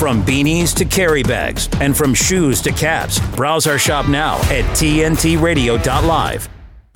From beanies to carry bags and from shoes to caps, browse our shop now at tntradio.live.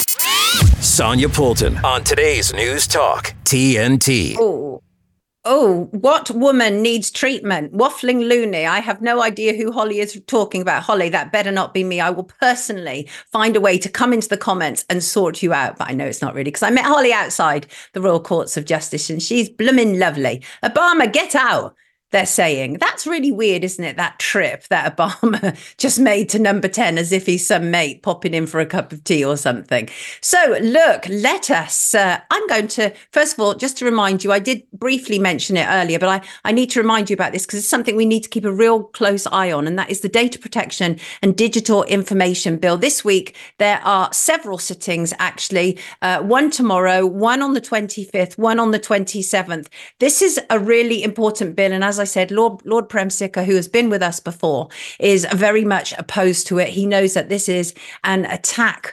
Sonia Poulton on today's News Talk, TNT. Oh, what woman needs treatment? Waffling loony. I have no idea who Holly is talking about. Holly, that better not be me. I will personally find a way to come into the comments and sort you out. But I know it's not really, because I met Holly outside the Royal Courts of Justice and she's blooming lovely. Obama, get out. They're saying. That's really weird, isn't it? That trip that Obama just made to number 10 as if he's some mate popping in for a cup of tea or something. So look, let us, I'm going to, first of all, just to remind you, I did briefly mention it earlier, but I need to remind you about this because it's something we need to keep a real close eye on. And that is the Data Protection and Digital Information Bill. This week, there are several sittings, actually, one tomorrow, one on the 25th, one on the 27th. This is a really important bill. And as I said, Lord Premsicker, who has been with us before, is very much opposed to it. He knows that this is an attack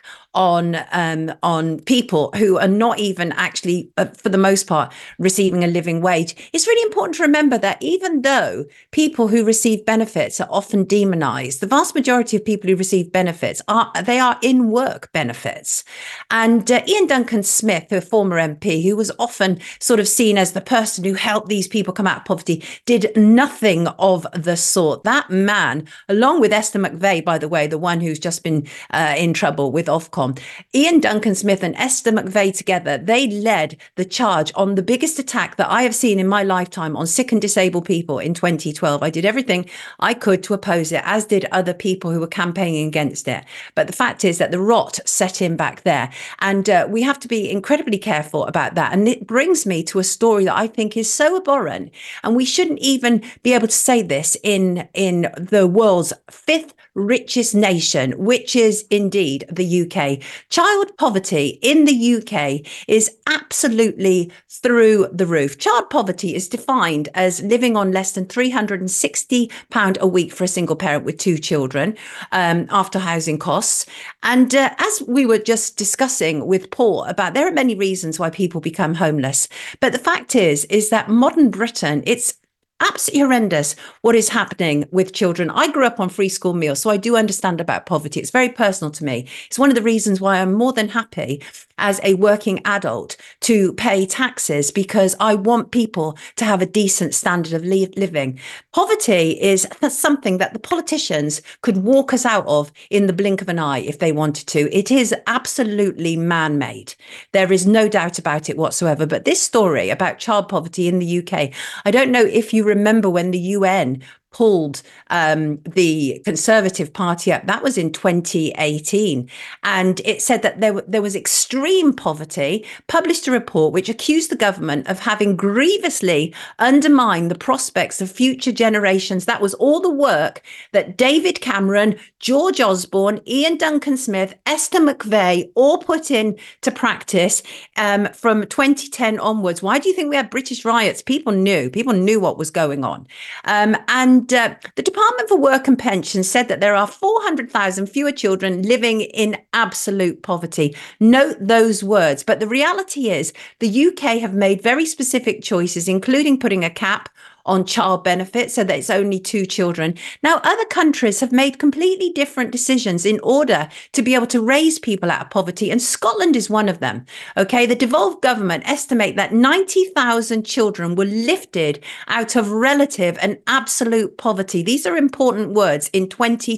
on people who are not even actually, for the most part, receiving a living wage. It's really important to remember that even though people who receive benefits are often demonized, the vast majority of people who receive benefits are in work benefits. And Ian Duncan Smith, a former MP, who was often sort of seen as the person who helped these people come out of poverty, did nothing of the sort. That man, along with Esther McVey, by the way, the one who's just been in trouble with Ofcom, Ian Duncan Smith and Esther McVey together, they led the charge on the biggest attack that I have seen in my lifetime on sick and disabled people in 2012. I did everything I could to oppose it, as did other people who were campaigning against it. But the fact is that the rot set in back there. And we have to be incredibly careful about that. And it brings me to a story that I think is so abhorrent. And we shouldn't even be able to say this in the world's fifth richest nation, which is indeed the UK. Child poverty in the UK is absolutely through the roof. Child poverty is defined as living on less than £360 a week for a single parent with two children after housing costs. And as we were just discussing with Paul about, there are many reasons why people become homeless. But the fact is that modern Britain, it's absolutely horrendous what is happening with children. I grew up on free school meals, so I do understand about poverty. It's very personal to me. It's one of the reasons why I'm more than happy as a working adult to pay taxes, because I want people to have a decent standard of living. Poverty is something that the politicians could walk us out of in the blink of an eye if they wanted to. It is absolutely man-made. There is no doubt about it whatsoever. But this story about child poverty in the UK, I don't know if you remember when the UN pulled the Conservative Party up. That was in 2018. And it said that there was extreme poverty, published a report which accused the government of having grievously undermined the prospects of future generations. That was all the work that David Cameron, George Osborne, Ian Duncan Smith, Esther McVey all put into practice from 2010 onwards. Why do you think we had British riots? People knew what was going on. And the Department for Work and Pensions said that there are 400,000 fewer children living in absolute poverty. Note those words. But the reality is the UK have made very specific choices, including putting a cap on child benefits so that it's only two children. Now, other countries have made completely different decisions in order to be able to raise people out of poverty, and Scotland is one of them. Okay, the devolved government estimate that 90,000 children were lifted out of relative and absolute poverty. These are important words in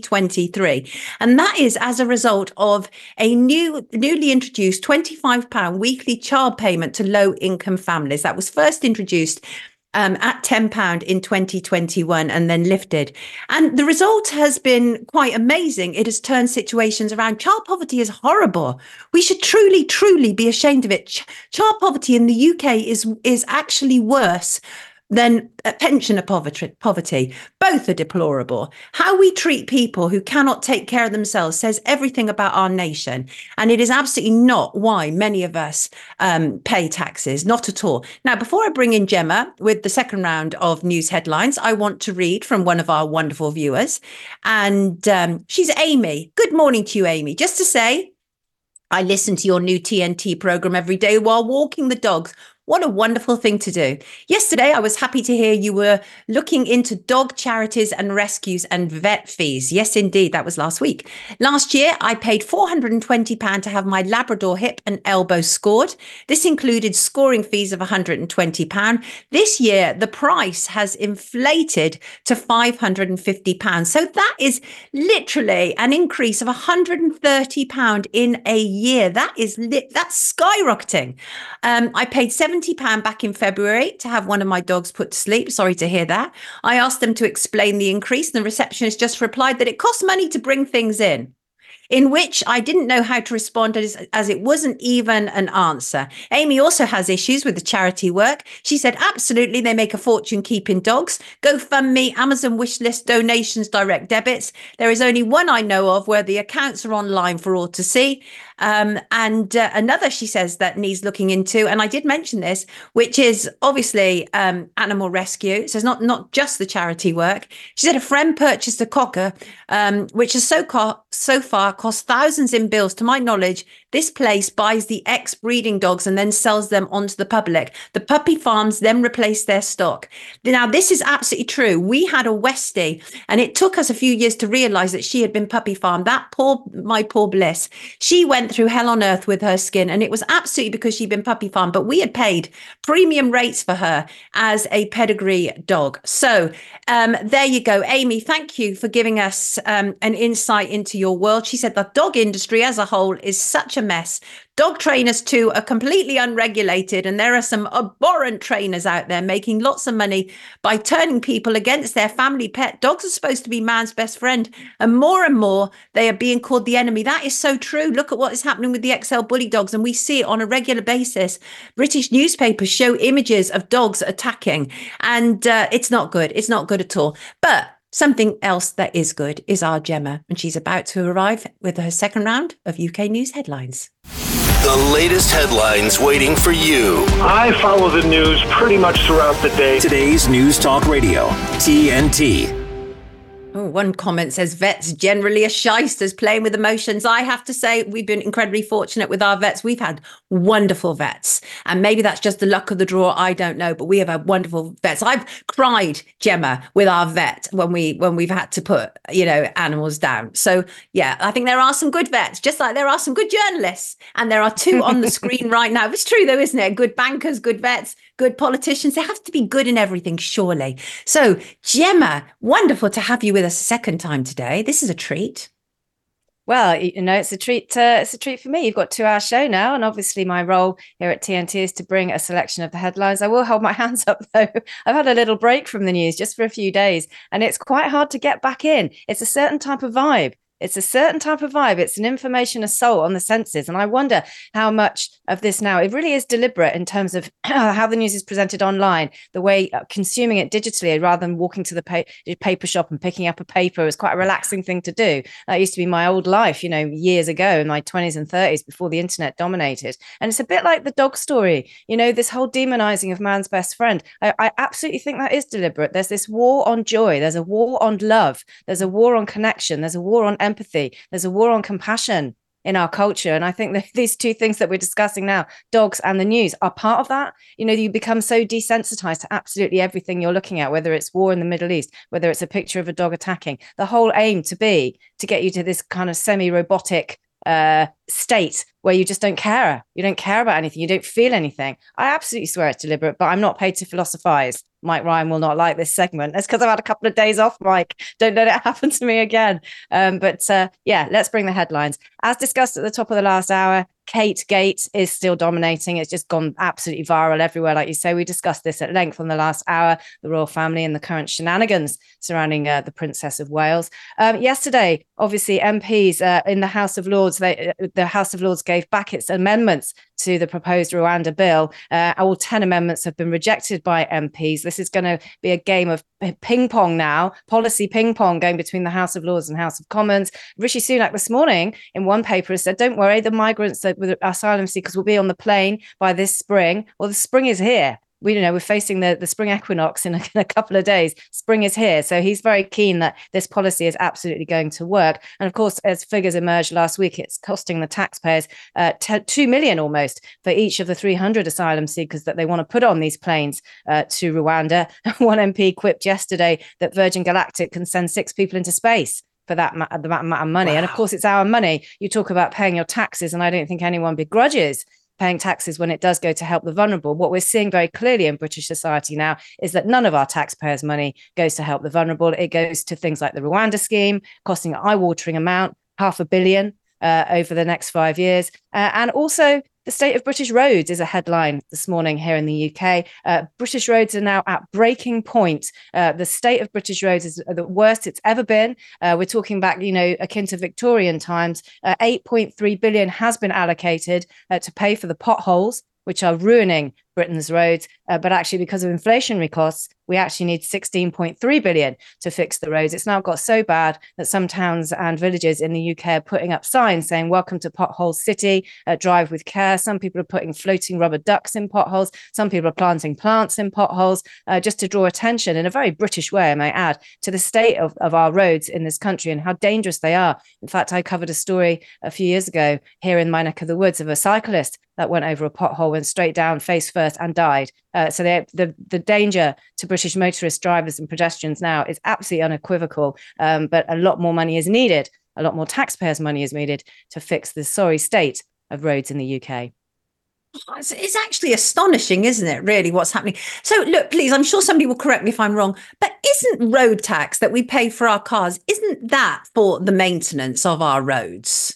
2023. And that is as a result of a newly introduced £25 weekly child payment to low-income families. That was first introduced at £10 in 2021 and then lifted. And the result has been quite amazing. It has turned situations around. Child poverty is horrible. We should truly, truly be ashamed of it. Child poverty in the UK is actually worse than pensioner poverty. Both are deplorable. How we treat people who cannot take care of themselves says everything about our nation. And it is absolutely not why many of us pay taxes, not at all. Now, before I bring in Gemma with the second round of news headlines, I want to read from one of our wonderful viewers. And she's Amy. Good morning to you, Amy. Just to say, I listen to your new TNT program every day while walking the dogs. What a wonderful thing to do. Yesterday, I was happy to hear you were looking into dog charities and rescues and vet fees. Yes, indeed. That was last week. Last year, I paid £420 to have my Labrador hip and elbow scored. This included scoring fees of £120. This year, the price has inflated to £550. So that is literally an increase of £130 in a year. That's skyrocketing. I paid £70 back in February to have one of my dogs put to sleep. Sorry to hear that. I asked them to explain the increase, and the receptionist just replied that it costs money to bring things in which I didn't know how to respond as it wasn't even an answer. Amy also has issues with the charity work. She said, absolutely, they make a fortune keeping dogs. GoFundMe, Amazon wishlist, donations, direct debits. There is only one I know of where the accounts are online for all to see. Another, she says, that needs looking into, and I did mention this, which is obviously animal rescue. So it's not just the charity work. She said a friend purchased a cocker, which has so far cost thousands in bills. To my knowledge, this place buys the ex-breeding dogs and then sells them onto the public. The puppy farms then replace their stock. Now, this is absolutely true. We had a Westie, and it took us a few years to realize that she had been puppy farmed. My poor Bliss. She went through hell on earth with her skin, and it was absolutely because she'd been puppy farmed, but we had paid premium rates for her as a pedigree dog. So there you go. Amy, thank you for giving us an insight into your world. She said the dog industry as a whole is such a mess. Dog trainers too are completely unregulated, and there are some abhorrent trainers out there making lots of money by turning people against their family pet. Dogs are supposed to be man's best friend, and more they are being called the enemy. That is so true. Look at what is happening with the XL bully dogs, and we see it on a regular basis. British newspapers show images of dogs attacking, and it's not good. It's not good at all. But something else that is good is our Gemma, and she's about to arrive with her second round of UK News Headlines. The latest headlines waiting for you. I follow the news pretty much throughout the day. Today's News Talk Radio, TNT. Oh, one comment says vets generally are shysters, playing with emotions. I have to say we've been incredibly fortunate with our vets. We've had wonderful vets, and maybe that's just the luck of the draw. I don't know, but we have had wonderful vets. I've cried, Gemma, with our vet when we've had to put animals down. So yeah, I think there are some good vets, just like there are some good journalists, and there are two on the screen right now. It's true though, isn't it? Good bankers, good vets, good politicians. They have to be good in everything, surely. So Gemma, wonderful to have you with us a second time today. This is a treat. Well, it's a treat. It's a treat for me. You've got a 2-hour show now, and obviously my role here at TNT is to bring a selection of the headlines. I will hold my hands up though. I've had a little break from the news just for a few days, and it's quite hard to get back in. It's a certain type of vibe. It's an information assault on the senses. And I wonder how much of this now, it really is deliberate in terms of how the news is presented online, the way consuming it digitally rather than walking to the paper shop and picking up a paper is quite a relaxing thing to do. That used to be my old life, years ago in my 20s and 30s before the internet dominated. And it's a bit like the dog story, this whole demonizing of man's best friend. I absolutely think that is deliberate. There's this war on joy. There's a war on love. There's a war on connection. There's a war on empathy. There's a war on compassion in our culture. And I think that these two things that we're discussing now, dogs and the news, are part of that. You become so desensitized to absolutely everything you're looking at, whether it's war in the Middle East, whether it's a picture of a dog attacking. The whole aim to get you to this kind of semi-robotic state where you just don't care. You don't care about anything. You don't feel anything. I absolutely swear it's deliberate, but I'm not paid to philosophize. Mike Ryan will not like this segment. That's because I've had a couple of days off, Mike. Don't let it happen to me again. But let's bring the headlines. As discussed at the top of the last hour, Kate Gate is still dominating. It's just gone absolutely viral everywhere. Like you say, we discussed this at length on the last hour, the royal family and the current shenanigans surrounding the Princess of Wales. Yesterday, obviously, MPs in the House of Lords, the House of Lords gave back its amendments to the proposed Rwanda bill. All 10 amendments have been rejected by MPs. This is going to be a game of ping pong now, policy ping pong going between the House of Lords and House of Commons. Rishi Sunak this morning in one paper has said, don't worry, the migrants with asylum seekers will be on the plane by this spring. Well, the spring is here. we're facing the spring equinox in a couple of days. Spring is here. So he's very keen that this policy is absolutely going to work. And of course, as figures emerged last week, it's costing the taxpayers 2 million almost for each of the 300 asylum seekers that they want to put on these planes to Rwanda. One MP quipped yesterday that Virgin Galactic can send 6 people into space for that amount of money. Wow. And of course, it's our money. You talk about paying your taxes, and I don't think anyone begrudges paying taxes when it does go to help the vulnerable. What we're seeing very clearly in British society now is that none of our taxpayers' money goes to help the vulnerable. It goes to things like the Rwanda scheme, costing an eye-watering amount, $500 million over the next 5 years. And also, the state of British roads is a headline this morning here in the UK. British roads are now at breaking point. The state of British roads is the worst it's ever been. We're talking back, akin to Victorian times. 8.3 billion has been allocated to pay for the potholes, which are ruining Britain's roads. But actually, because of inflationary costs, we actually need 16.3 billion to fix the roads. It's now got so bad that some towns and villages in the UK are putting up signs saying, "Welcome to Pothole City, drive with care." Some people are putting floating rubber ducks in potholes. Some people are planting plants in potholes, just to draw attention in a very British way, I might add, to the state of our roads in this country and how dangerous they are. In fact, I covered a story a few years ago here in my neck of the woods of a cyclist that went over a pothole, went straight down face first and died. So the danger to British motorist drivers and pedestrians now is absolutely unequivocal. But a lot more money is needed. A lot more taxpayers' money is needed to fix the sorry state of roads in the UK. It's actually astonishing, isn't it, really, what's happening? So look, please, I'm sure somebody will correct me if I'm wrong, but isn't road tax that we pay for our cars, isn't that for the maintenance of our roads?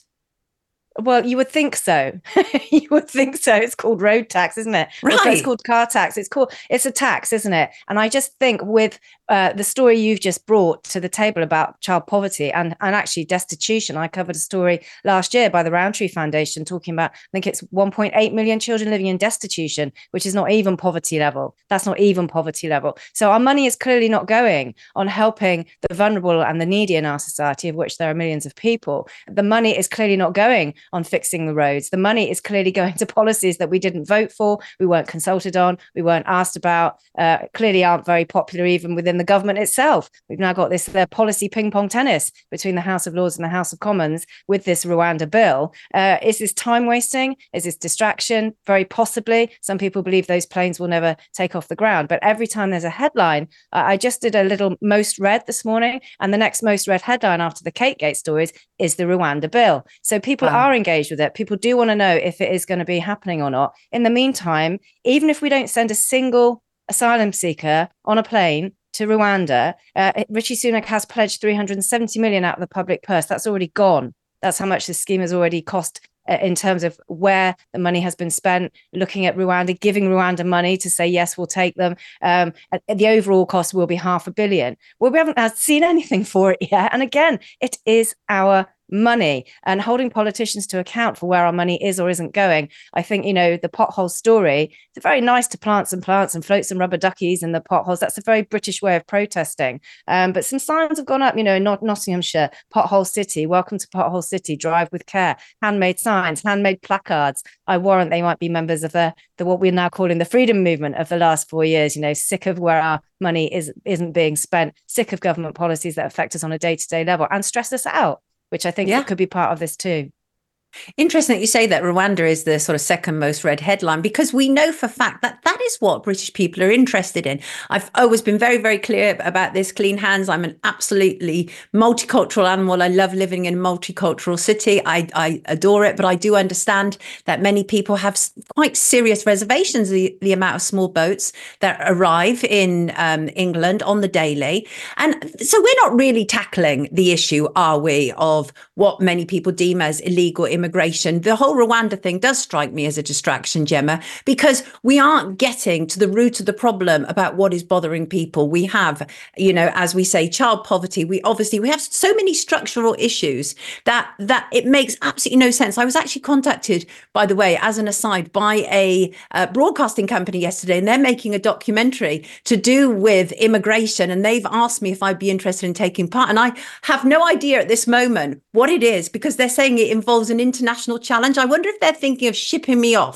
Well, you would think so. You would think so. It's called road tax, isn't it? Right. It's called car tax. It's a tax, isn't it? And I just think with the story you've just brought to the table about child poverty and actually destitution, I covered a story last year by the Rowntree Foundation talking about, I think it's 1.8 million children living in destitution, which is not even poverty level. That's not even poverty level. So our money is clearly not going on helping the vulnerable and the needy in our society, of which there are millions of people. The money is clearly not going on fixing the roads. The money is clearly going to policies that we didn't vote for, we weren't consulted on, we weren't asked about, clearly aren't very popular even within the government itself. We've now got this policy ping-pong tennis between the House of Lords and the House of Commons with this Rwanda bill. Is this time wasting? Is this distraction? Very possibly. Some people believe those planes will never take off the ground. But every time there's a headline, I just did a little most read this morning, and the next most read headline after the Kategate stories is the Rwanda bill. So people are engaged with it. People do want to know if it is going to be happening or not. In the meantime, even if we don't send a single asylum seeker on a plane to Rwanda, Rishi Sunak has pledged 370 million out of the public purse. That's already gone. That's how much this scheme has already cost in terms of where the money has been spent, looking at Rwanda, giving Rwanda money to say, yes, we'll take them. The overall cost will be $500 million. Well, we haven't seen anything for it yet. And again, it is our money, and holding politicians to account for where our money is or isn't going. I think, the pothole story, it's very nice to plant some plants and float some rubber duckies in the potholes. That's a very British way of protesting. But some signs have gone up, Nottinghamshire, Pothole City, welcome to Pothole City, drive with care, handmade signs, handmade placards. I warrant they might be members of the what we're now calling the freedom movement of the last 4 years, sick of where our money isn't being spent, sick of government policies that affect us on a day-to-day level and stress us out, which I think could be part of this too. Interesting that you say that Rwanda is the sort of second most read headline, because we know for fact that that is what British people are interested in. I've always been very, very clear about this. Clean hands. I'm an absolutely multicultural animal. I love living in a multicultural city. I adore it, but I do understand that many people have quite serious reservations, the amount of small boats that arrive in England on the daily. And so we're not really tackling the issue, are we, of what many people deem as illegal immigration. The whole Rwanda thing does strike me as a distraction, Gemma, because we aren't getting to the root of the problem about what is bothering people. We have, as we say, child poverty. We have so many structural issues that it makes absolutely no sense. I was actually contacted, by the way, as an aside, by a broadcasting company yesterday, and they're making a documentary to do with immigration, and they've asked me if I'd be interested in taking part. And I have no idea at this moment what it is, because they're saying it involves an international challenge. I wonder if they're thinking of shipping me off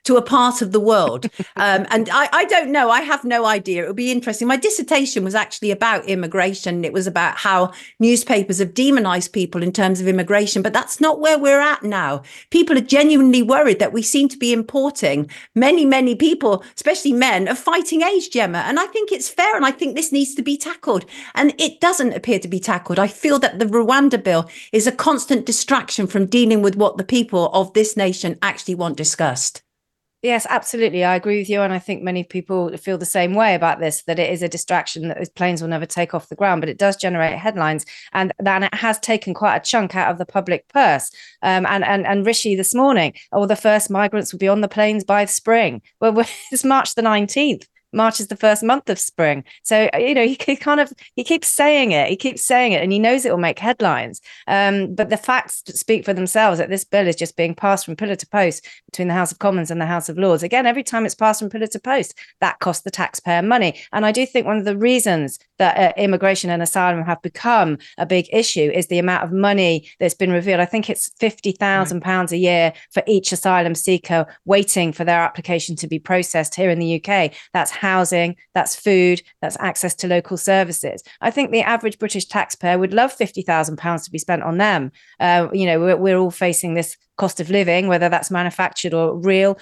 to a part of the world. And I don't know. I have no idea. It would be interesting. My dissertation was actually about immigration. It was about how newspapers have demonized people in terms of immigration, but that's not where we're at now. People are genuinely worried that we seem to be importing many people, especially men, of fighting age, Gemma. And I think it's fair. And I think this needs to be tackled. And it doesn't appear to be tackled. I feel that the Rwanda bill is a constant distraction from dealing with what the people of this nation actually want discussed. Yes, absolutely. I agree with you. And I think many people feel the same way about this, that it is a distraction, that these planes will never take off the ground, but it does generate headlines. And then it has taken quite a chunk out of the public purse. And Rishi this morning, the first migrants will be on the planes by spring. Well, it's March the 19th. March is the first month of spring. So, he keeps saying it and he knows it will make headlines. But the facts speak for themselves, that this bill is just being passed from pillar to post between the House of Commons and the House of Lords. Again, every time it's passed from pillar to post, that costs the taxpayer money. And I do think one of the reasons that immigration and asylum have become a big issue is the amount of money that's been revealed. I think it's £50,000 a year for each asylum seeker waiting for their application to be processed here in the UK. That's housing, that's food, that's access to local services. I think the average British taxpayer would love £50,000 to be spent on them. We're all facing this cost of living, whether that's manufactured or real.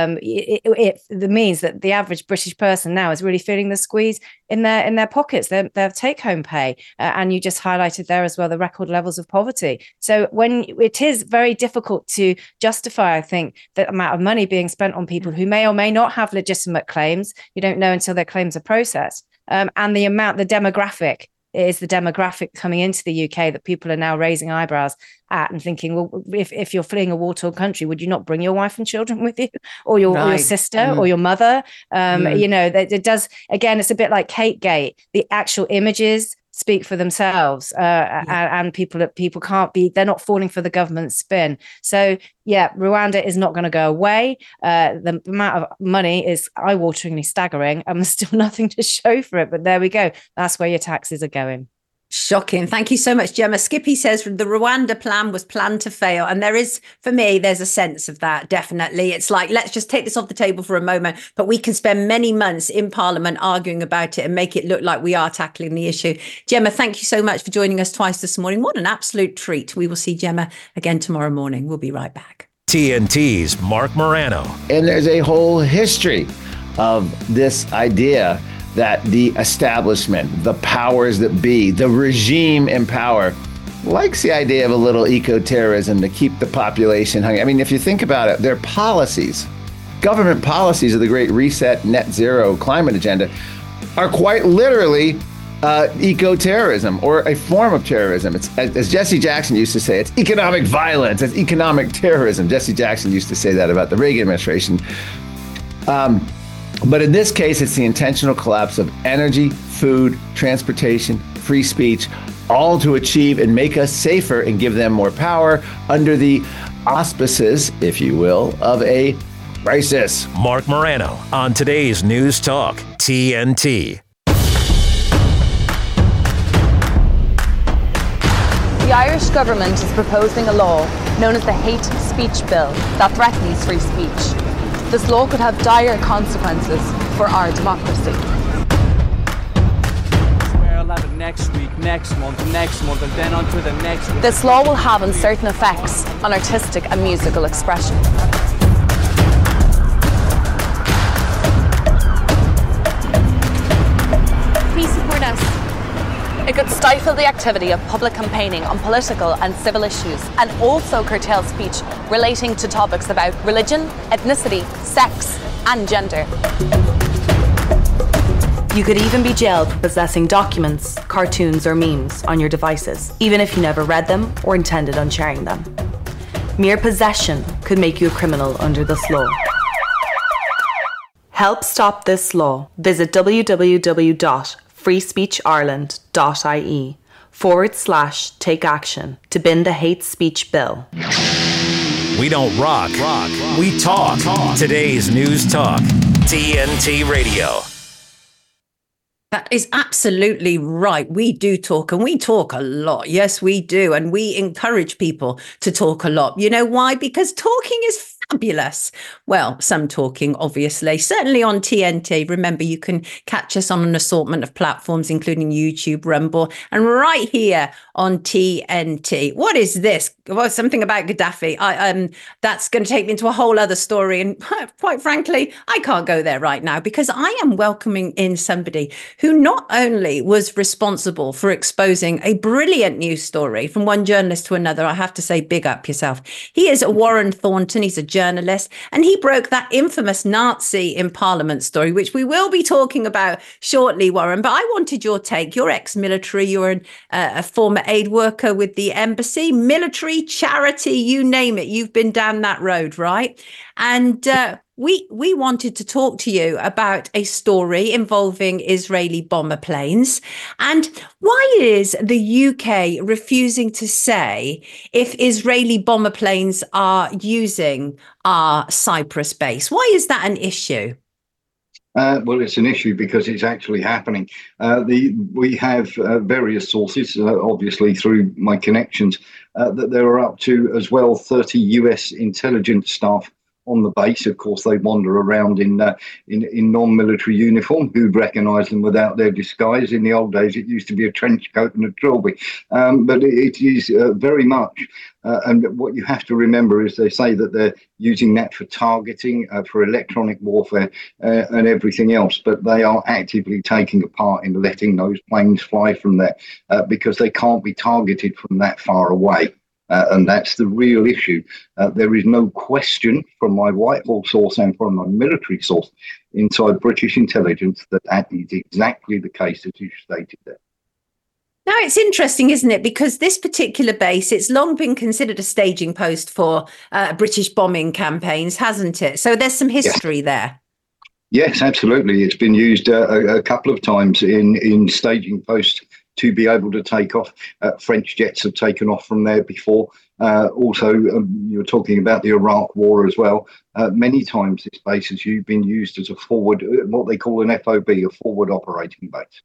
It means that the average British person now is really feeling the squeeze in their pockets, their take-home pay. And you just highlighted there as well the record levels of poverty. So when it is very difficult to justify, I think, the amount of money being spent on people who may or may not have legitimate claims. You don't know until their claims are processed. And the demographic coming into the UK that people are now raising eyebrows at and thinking, well, if you're fleeing a war-torn country, would you not bring your wife and children with you, or your sister or your mother? It does. Again, it's a bit like Kategate. The actual images speak for themselves, and people can't be. They're not falling for the government's spin. So yeah, Rwanda is not going to go away. The amount of money is eye-wateringly staggering, and there's still nothing to show for it. But there we go. That's where your taxes are going. Shocking. Thank you so much, Gemma. Skippy says the Rwanda plan was planned to fail. And there's a sense of that, definitely. It's like, let's just take this off the table for a moment, but we can spend many months in Parliament arguing about it and make it look like we are tackling the issue. Gemma, thank you so much for joining us twice this morning. What an absolute treat. We will see Gemma again tomorrow morning. We'll be right back. TNT's Mark Morano. And there's a whole history of this idea that the establishment, the powers that be, the regime in power likes the idea of a little eco-terrorism to keep the population hungry. I mean, if you think about it, their policies, government policies of the Great Reset, net zero climate agenda are quite literally eco-terrorism, or a form of terrorism. It's, as Jesse Jackson used to say, it's economic violence, it's economic terrorism. Jesse Jackson used to say that about the Reagan administration. But in this case, it's the intentional collapse of energy, food, transportation, free speech, all to achieve and make us safer and give them more power under the auspices, if you will, of a crisis. Mark Morano on today's News Talk, TNT. The Irish government is proposing a law known as the Hate Speech Bill that threatens free speech. This law could have dire consequences for our democracy. I'll have it next week, next month, and then on to the next one. This law will have uncertain effects on artistic and musical expression. Please support us. It could stifle the activity of public campaigning on political and civil issues, and also curtail speech relating to topics about religion, ethnicity, sex, and gender. You could even be jailed for possessing documents, cartoons, or memes on your devices, even if you never read them or intended on sharing them. Mere possession could make you a criminal under this law. Help stop this law. Visit www.freespeechireland.ie/take action to bin the hate speech bill. We don't rock. We talk. Today's News Talk, TNT Radio. That is absolutely right. We do talk, and we talk a lot. Yes, we do. And we encourage people to talk a lot. You know why? Because talking is Fabulous. Well, some talking, obviously, certainly on TNT. Remember, you can catch us on an assortment of platforms, including YouTube, Rumble, and right here on TNT. What is this? Well, something about Gaddafi. That's going to take me into a whole other story. And quite frankly, I can't go there right now because I am welcoming in somebody who not only was responsible for exposing a brilliant news story from one journalist to another. I have to say, big up yourself. He is Warren Thornton. He's a journalist, and he broke that infamous Nazi in Parliament story, which we will be talking about shortly, Warren. But I wanted your take. You're ex-military. You're a former aid worker with the embassy, military, charity, you name it. You've been down that road, right? And we wanted to talk to you about a story involving Israeli bomber planes. And why is the UK refusing to say if Israeli bomber planes are using our Cyprus base? Why is that an issue? Well, it's an issue because it's actually happening. We have various sources, obviously through my connections, that there are up to as well 30 US intelligence staff on the base. Of course, they wander around in non-military uniform. Who'd recognise them without their disguise? In the old days, it used to be a trench coat and a trilby. But it is very much. And what you have to remember is they say that they're using that for targeting, for electronic warfare and everything else. But they are actively taking a part in letting those planes fly from there because they can't be targeted from that far away. And that's the real issue. There is no question from my Whitehall source and from my military source inside British intelligence that that is exactly the case as you stated there. Now, it's interesting, isn't it? Because this particular base, it's long been considered a staging post for British bombing campaigns, hasn't it? So there's some history there. Yes, absolutely. It's been used a couple of times in staging posts to be able to take off. French jets have taken off from there before. Also, you were talking about the Iraq War as well. Many times this base has been used as a forward, what they call an FOB, a forward operating base.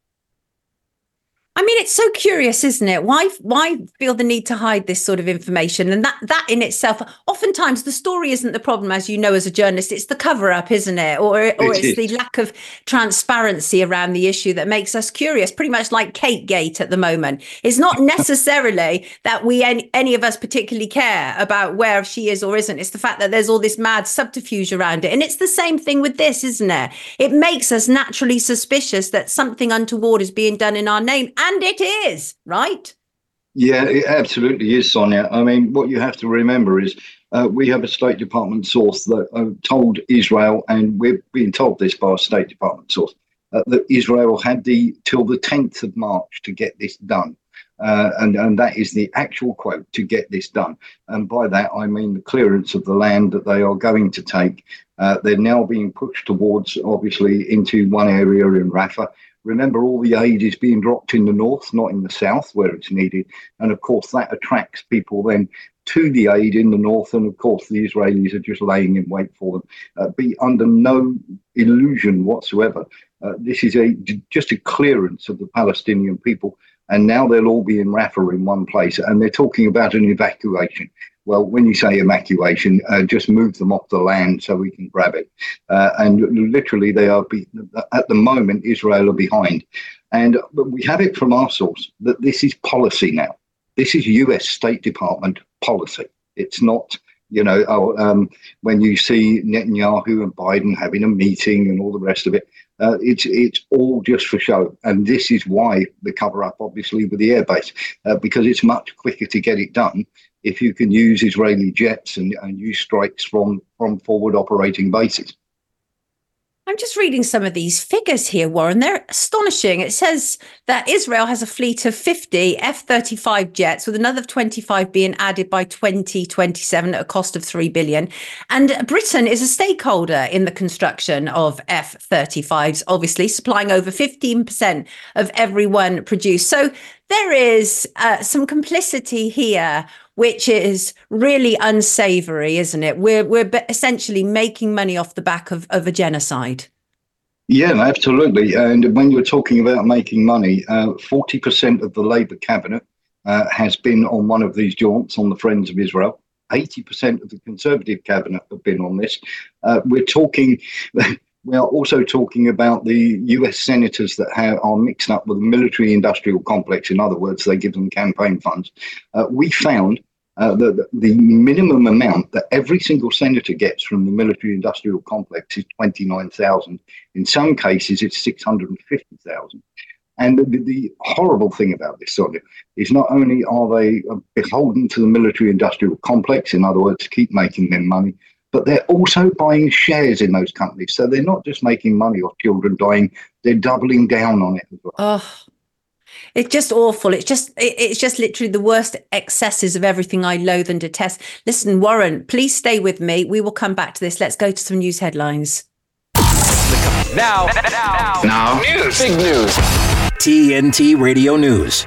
I mean, it's so curious, isn't it? Why feel the need to hide this sort of information? And that in itself, oftentimes the story isn't the problem, as you know, as a journalist, it's the cover up, isn't it? Or it's the lack of transparency around the issue that makes us curious, pretty much like Kate Gate at the moment. It's not necessarily that any of us particularly care about where she is or isn't. It's the fact that there's all this mad subterfuge around it. And it's the same thing with this, isn't it? It makes us naturally suspicious that something untoward is being done in our name. And it is, right? Yeah, it absolutely is, Sonia. I mean, what you have to remember is we have a State Department source that told Israel, and we're being told this by a State Department source, that Israel had till the 10th of March to get this done. And that is the actual quote, to get this done. And by that, I mean the clearance of the land that they are going to take. They're now being pushed towards, obviously, into one area in Rafah. Remember, all the aid is being dropped in the north, not in the south where it's needed. And of course, that attracts people then to the aid in the north. And of course, the Israelis are just laying in wait for them. Be under no illusion whatsoever. This is just a clearance of the Palestinian people. And now they'll all be in Rafah in one place. And they're talking about an evacuation. Well, when you say evacuation, just move them off the land so we can grab it. And literally, they are, at the moment, Israel are behind. But we have it from our source that this is policy now. This is US State Department policy. It's not, when you see Netanyahu and Biden having a meeting and all the rest of it, it's all just for show. And this is why the cover-up, obviously, with the airbase, because it's much quicker to get it done if you can use Israeli jets and use strikes from forward operating bases. I'm just reading some of these figures here, Warren. They're astonishing. It says that Israel has a fleet of 50 F-35 jets, with another 25 being added by 2027 at a cost of $3 billion. And Britain is a stakeholder in the construction of F-35s, obviously supplying over 15% of every one produced. So there is some complicity here, which is really unsavory, isn't it? We're essentially making money off the back of a genocide. Yeah, absolutely. And when you're talking about making money, 40% of the Labour cabinet has been on one of these jaunts on the Friends of Israel. 80% of the Conservative cabinet have been on this. We are also talking about the US senators that are mixed up with the military-industrial complex. In other words, they give them campaign funds. We found that the minimum amount that every single senator gets from the military-industrial complex is $29,000. In some cases, it's $650,000. And the horrible thing about this, Sonia, is not only are they beholden to the military-industrial complex, in other words, keep making them money, but they're also buying shares in those companies. So they're not just making money off children dying, they're doubling down on it as well. Oh, it's just awful. It's just literally the worst excesses of everything I loathe and detest. Listen, Warren, please stay with me. We will come back to this. Let's go to some news headlines. Now, News. big news. TNT Radio News.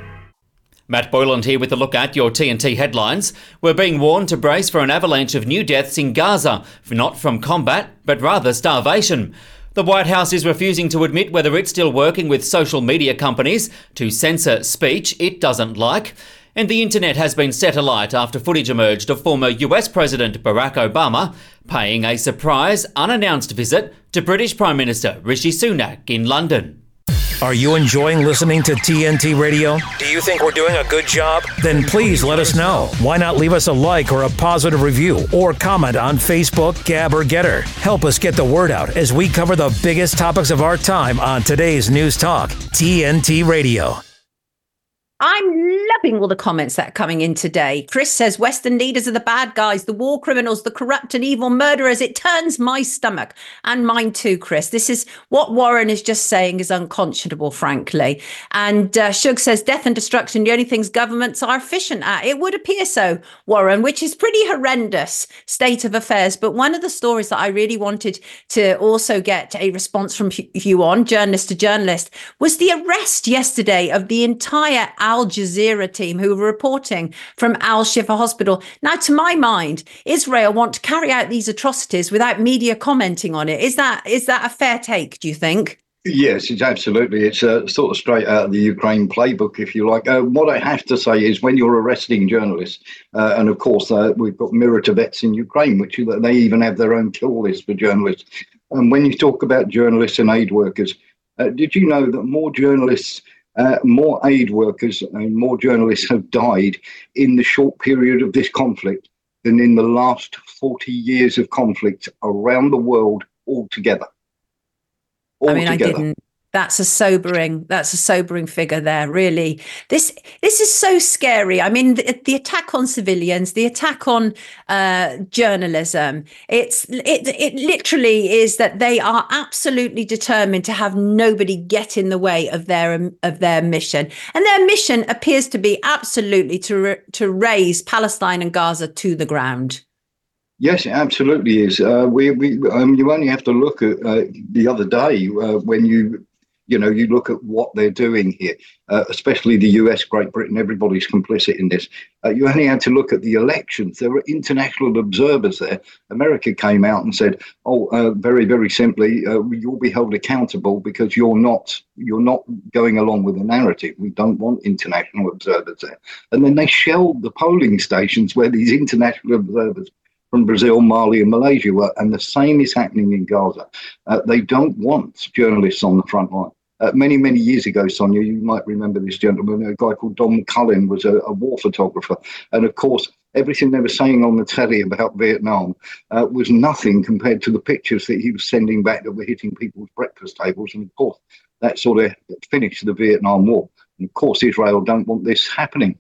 Matt Boyland here with a look at your TNT headlines. We're being warned to brace for an avalanche of new deaths in Gaza, not from combat, but rather starvation. The White House is refusing to admit whether it's still working with social media companies to censor speech it doesn't like. And the internet has been set alight after footage emerged of former US President Barack Obama paying a surprise, unannounced visit to British Prime Minister Rishi Sunak in London. Are you enjoying listening to TNT Radio? Do you think we're doing a good job? Then please let us know. Why not leave us a like or a positive review or comment on Facebook, Gab, or Getter? Help us get the word out as we cover the biggest topics of our time on today's News Talk, TNT Radio. I'm loving all the comments that are coming in today. Chris says Western leaders are the bad guys, the war criminals, the corrupt and evil murderers. It turns my stomach and mine too, Chris. This is what Warren is just saying is unconscionable, frankly. And Shug says death and destruction, the only things governments are efficient at. It would appear so, Warren, which is pretty horrendous state of affairs. But one of the stories that I really wanted to also get a response from you on, journalist to journalist, was the arrest yesterday of the entire Al Jazeera team who were reporting from Al Shifa Hospital. Now, to my mind, Israel want to carry out these atrocities without media commenting on it. Is that a fair take, do you think? Yes, it's absolutely. It's sort of straight out of the Ukraine playbook, if you like. What I have to say is when you're arresting journalists, and of course, we've got mirror to vets in Ukraine, which they even have their own kill list for journalists. And when you talk about journalists and aid workers, did you know that more journalists, more aid workers and more journalists have died in the short period of this conflict than in the last 40 years of conflict around the world altogether? I didn't. That's a sobering figure there, really. This is so scary. I mean, the attack on civilians, the attack on journalism, it literally is that they are absolutely determined to have nobody get in the way of their mission. And their mission appears to be absolutely to raise Palestine and Gaza to the ground. Yes, it absolutely is. You only have to look at the other day when you look at what they're doing here, especially the US, Great Britain, everybody's complicit in this. You only had to look at the elections. There were international observers there. America came out and said, very, very simply, you'll be held accountable because you're not going along with the narrative. We don't want international observers there. And then they shelled the polling stations where these international observers from Brazil, Mali and Malaysia were, and the same is happening in Gaza. They don't want journalists on the front line. Many, many years ago, Sonia, you might remember this gentleman, a guy called Don Cullen was a war photographer. And of course, everything they were saying on the telly about Vietnam was nothing compared to the pictures that he was sending back that were hitting people's breakfast tables. And of course, that sort of finished the Vietnam War. And of course, Israel don't want this happening.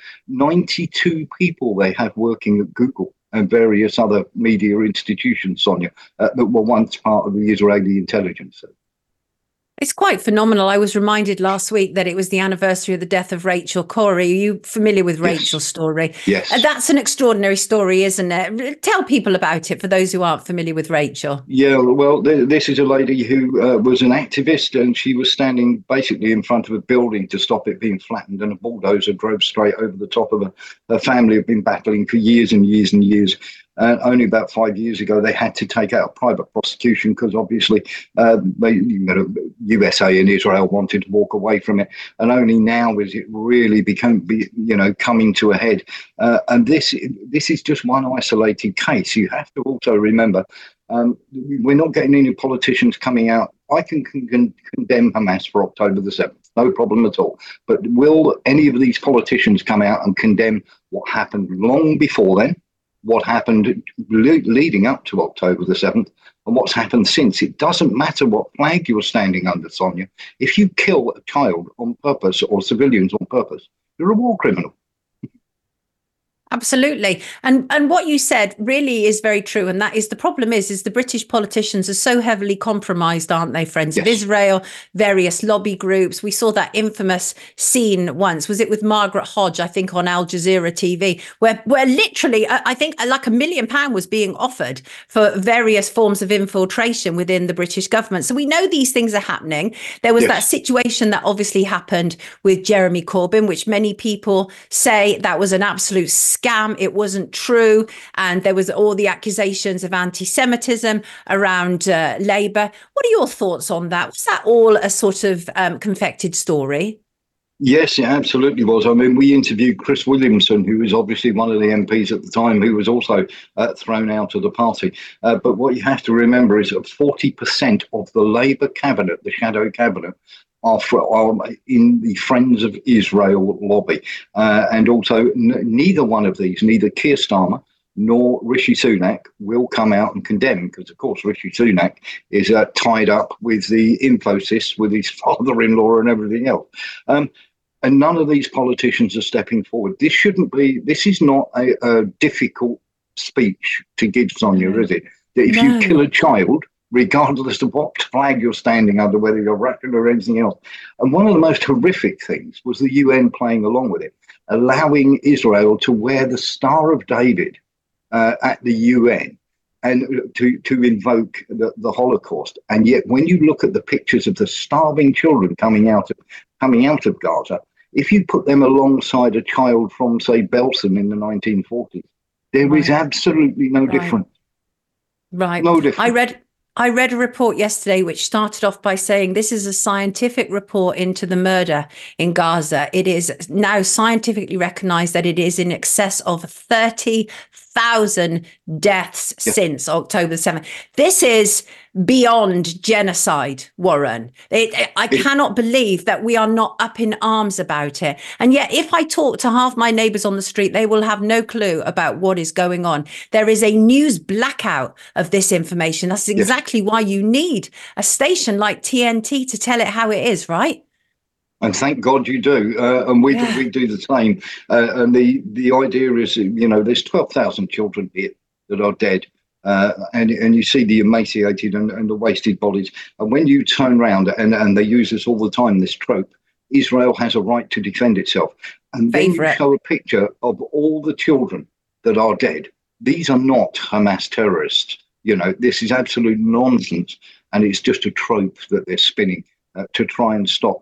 92 people they have working at Google and various other media institutions, Sonia, that were once part of the Israeli intelligence. It's quite phenomenal. I was reminded last week that it was the anniversary of the death of Rachel Corrie. Are you familiar with Rachel's story? Yes. That's an extraordinary story, isn't it? Tell people about it for those who aren't familiar with Rachel. Yeah, well, this is a lady who was an activist, and she was standing basically in front of a building to stop it being flattened, and a bulldozer drove straight over the top of her. Her family have been battling for years and years and years Only about 5 years ago, they had to take out a private prosecution because obviously USA and Israel wanted to walk away from it. And only now is it really coming to a head. And this is just one isolated case. You have to also remember, we're not getting any politicians coming out. I can condemn Hamas for October the 7th. No problem at all. But will any of these politicians come out and condemn what happened long before then, what happened leading up to October the 7th, and what's happened since? It doesn't matter what flag you're standing under, Sonia. If you kill a child on purpose or civilians on purpose, you're a war criminal. Absolutely. And what you said really is very true. And that is the problem is the British politicians are so heavily compromised, aren't they? Friends of Israel, various lobby groups. We saw that infamous scene once. Was it with Margaret Hodge, I think, on Al Jazeera TV, where literally, I think like £1 million was being offered for various forms of infiltration within the British government. So we know these things are happening. There was that situation that obviously happened with Jeremy Corbyn, which many people say that was an absolute scam. It wasn't true. And there was all the accusations of anti-Semitism around Labour. What are your thoughts on that? Was that all a sort of confected story? Yes, it absolutely was. I mean, we interviewed Chris Williamson, who was obviously one of the MPs at the time, who was also thrown out of the party. But what you have to remember is that 40% of the Labour cabinet, the shadow cabinet, are in the Friends of Israel lobby. And also neither one of these, neither Keir Starmer nor Rishi Sunak, will come out and condemn, because of course Rishi Sunak is tied up with the Infosys, with his father-in-law and everything else. And none of these politicians are stepping forward. This is not a difficult speech to give, Sonia, is it? That if you kill a child, regardless of what flag you're standing under, whether you're Russian or anything else. And one of the most horrific things was the UN playing along with it, allowing Israel to wear the Star of David at the UN and to invoke the Holocaust. And yet, when you look at the pictures of the starving children coming out of Gaza, if you put them alongside a child from, say, Belsen in the 1940s, there is absolutely no difference. Right. No difference. I read a report yesterday which started off by saying this is a scientific report into the murder in Gaza. It is now scientifically recognized that it is in excess of 30,000 deaths since October 7th. This is beyond genocide, Warren. I cannot believe that we are not up in arms about it. And yet, if I talk to half my neighbours on the street, they will have no clue about what is going on. There is a news blackout of this information. That's exactly why you need a station like TNT to tell it how it is, right? And thank God you do. And we do the same. And the idea is, there's 12,000 children here that are dead. And you see the emaciated and the wasted bodies. And when you turn around, and they use this all the time, this trope, Israel has a right to defend itself. And then you show a picture of all the children that are dead. These are not Hamas terrorists. This is absolute nonsense. And it's just a trope that they're spinning to try and stop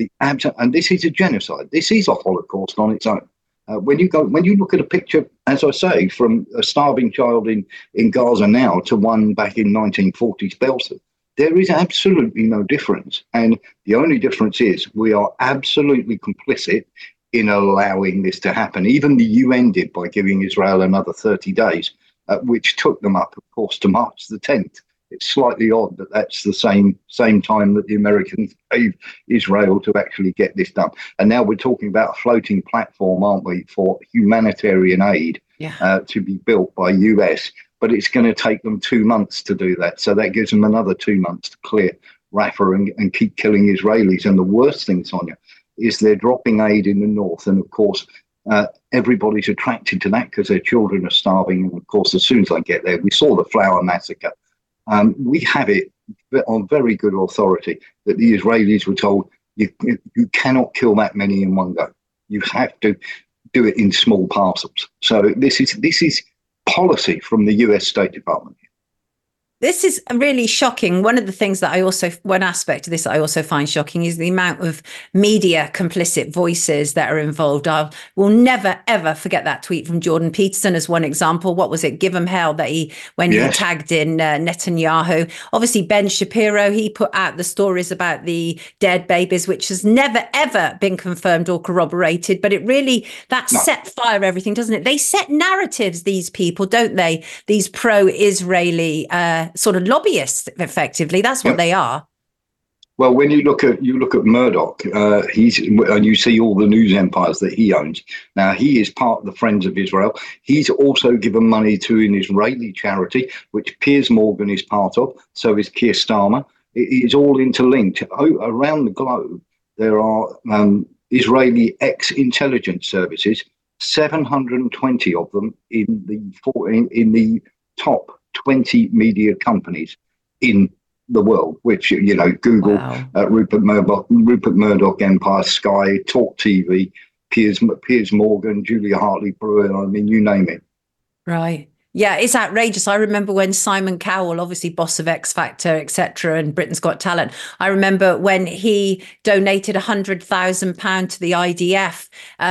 and this is a genocide. This is a Holocaust on its own. When you look at a picture, as I say, from a starving child in Gaza now to one back in 1940s Belsen, there is absolutely no difference. And the only difference is we are absolutely complicit in allowing this to happen. Even the UN did by giving Israel another 30 days, which took them up, of course, to March the 10th. It's slightly odd that that's the same time that the Americans gave Israel to actually get this done. And now we're talking about a floating platform, aren't we, for humanitarian aid to be built by US. But it's going to take them 2 months to do that. So that gives them another 2 months to clear Rafah and keep killing Israelis. And the worst thing, Sonia, is they're dropping aid in the north. And of course, everybody's attracted to that because their children are starving. And of course, as soon as I get there, we saw the flower massacre. We have it on very good authority that the Israelis were told you cannot kill that many in one go. You have to do it in small parcels. So this is policy from the US State Department. This is really shocking. One of the things that one aspect of this that I also find shocking is the amount of media complicit voices that are involved. I will never, ever forget that tweet from Jordan Peterson as one example. What was it? Give him hell that he tagged in Netanyahu. Obviously, Ben Shapiro, he put out the stories about the dead babies, which has never, ever been confirmed or corroborated. But set fire everything, doesn't it? They set narratives, these people, don't they? These pro-Israeli sort of lobbyists, effectively. That's what they are. Well, when you look at Murdoch, and you see all the news empires that he owns. Now, he is part of the Friends of Israel. He's also given money to an Israeli charity, which Piers Morgan is part of. So is Keir Starmer. It is all interlinked. Around the globe, there are Israeli ex-intelligence services, 720 of them in the top 20 media companies in the world, which, Google, wow. Rupert Murdoch Empire, Sky, Talk TV, Piers Morgan, Julia Hartley-Brewer, I mean, you name it. Right. Yeah, it's outrageous. I remember when Simon Cowell, obviously boss of X Factor, etc., and Britain's Got Talent. I remember when he donated £100,000 to the IDF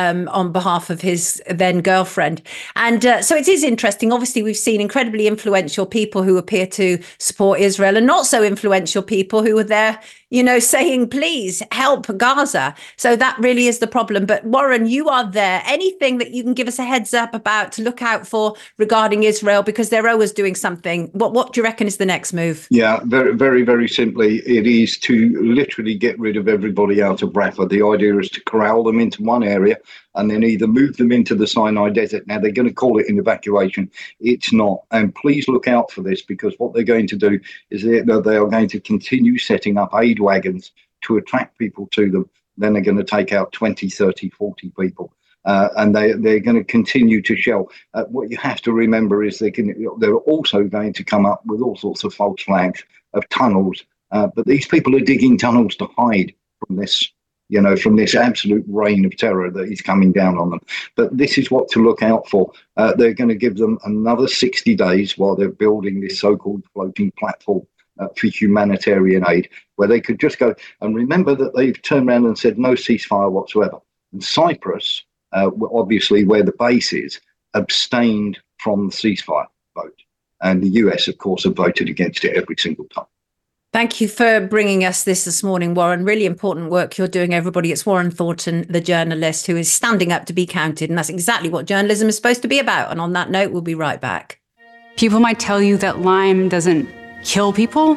on behalf of his then girlfriend. And so it is interesting. Obviously, we've seen incredibly influential people who appear to support Israel and not so influential people who are there, saying, please help Gaza. So that really is the problem. But Warren, you are there. Anything that you can give us a heads up about to look out for regarding Israel, because they're always doing something. What do you reckon is the next move? Yeah, very, very, very simply, it is to literally get rid of everybody out of Rafah. The idea is to corral them into one area and then either move them into the Sinai Desert. Now, they're going to call it an evacuation. It's not. And please look out for this, because what they're going to do is they are going to continue setting up aid wagons to attract people to them. Then they're going to take out 20, 30, 40 people. And they're going to continue to shell. What you have to remember is they're also going to come up with all sorts of false flags of tunnels. But these people are digging tunnels to hide from this, from this absolute rain of terror that is coming down on them. But this is what to look out for. They're going to give them another 60 days while they're building this so-called floating platform for humanitarian aid, where they could just go. And remember that they've turned around and said no ceasefire whatsoever. And Cyprus, obviously where the base is, abstained from the ceasefire vote. And the US, of course, have voted against it every single time. Thank you for bringing us this morning, Warren. Really important work you're doing, everybody. It's Warren Thornton, the journalist, who is standing up to be counted. And that's exactly what journalism is supposed to be about. And on that note, we'll be right back. People might tell you that Lyme doesn't kill people,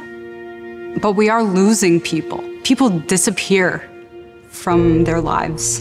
but we are losing people. People disappear from their lives.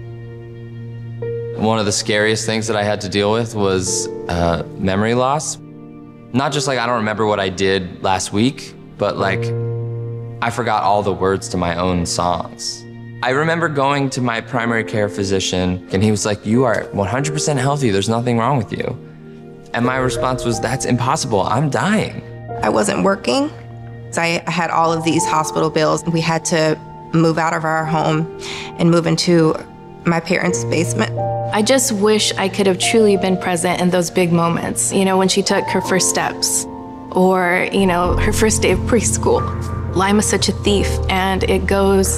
One of the scariest things that I had to deal with was memory loss. Not just I don't remember what I did last week, but I forgot all the words to my own songs. I remember going to my primary care physician and he was like, you are 100% healthy, there's nothing wrong with you. And my response was, that's impossible, I'm dying. I wasn't working, so I had all of these hospital bills. We had to move out of our home and move into my parents' basement. I just wish I could have truly been present in those big moments, when she took her first steps or, her first day of preschool. Lyme is such a thief and it goes